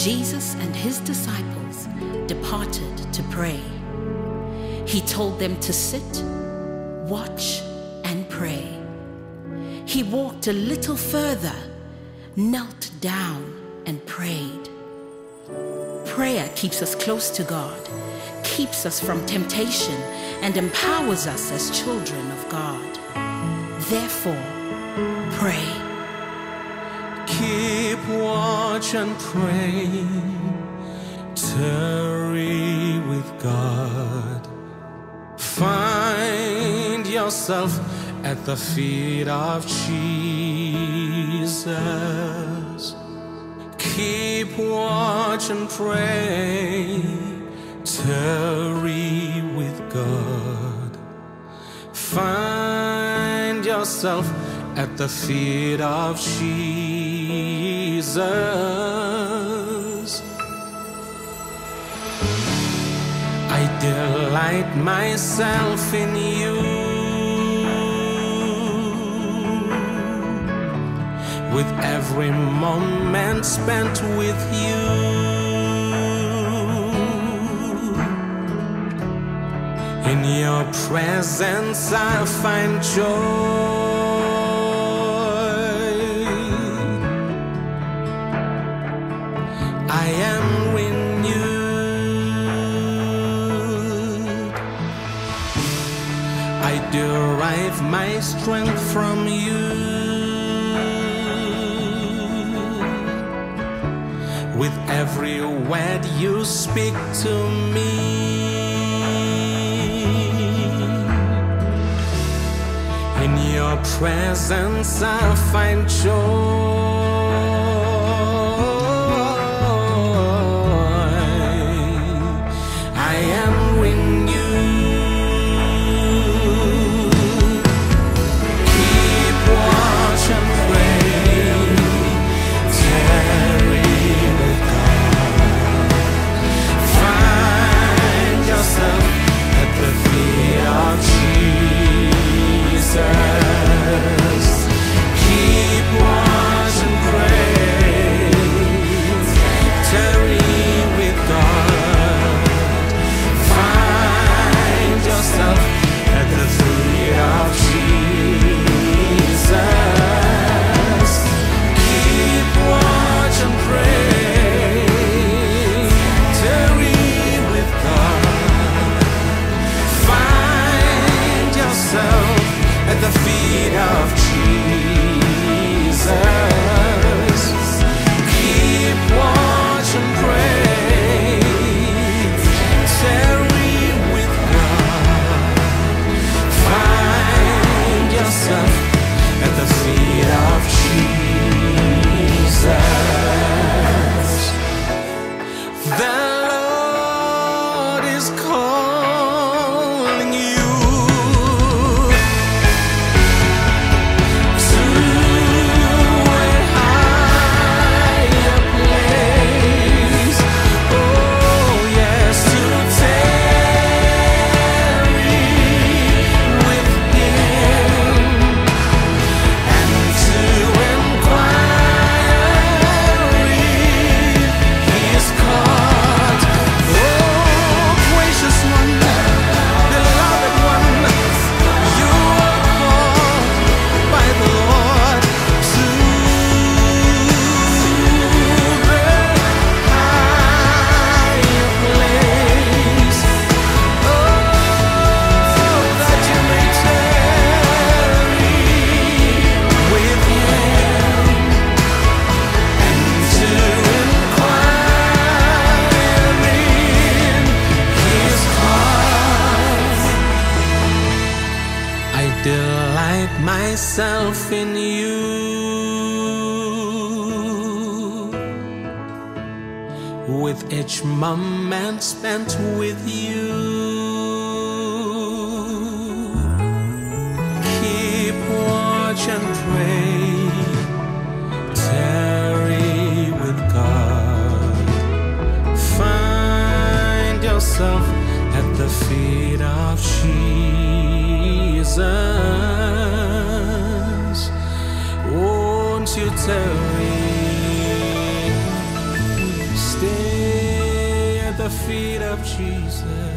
Jesus and his disciples departed to pray. He told them to sit, watch, and pray. He walked a little further, knelt down, and prayed. Prayer keeps us close to God, keeps us from temptation, and empowers us as children of God. Therefore, pray. Keep watch and pray. Tarry with God. Find yourself at the feet of Jesus. Keep watch and pray. Tarry with God. Find yourself at the feet of Jesus. I delight myself in you. With every moment spent with you, in your presence I find joy. I am renewed. I derive my strength from you. With every word you speak to me, in your presence I find joy. I am renewed. Keep watch and pray. Tarry with God. Find yourself at the feet of Jesus. Keep watch and pray. Tarry with God. Find yourself at the feet of Jesus. Keep watch and pray. Tarry with God. Find yourself at the feet of Jesus. Keep watch and pray. Tarry with God. Find yourself at the feet of Jesus. The Lord is calling you to a higher place. Oh yes, to tarry with Him and to inquire if He is caught. Oh, gracious one, beloved one, you are called by the Lord to the higher place. Oh, that you may tarry with Him and to inquire in His heart. I delight myself in you. With each moment spent with you, keep watch and pray. Tarry with God. Find yourself at the feet of Jesus. Won't you tarry? the feet of Jesus.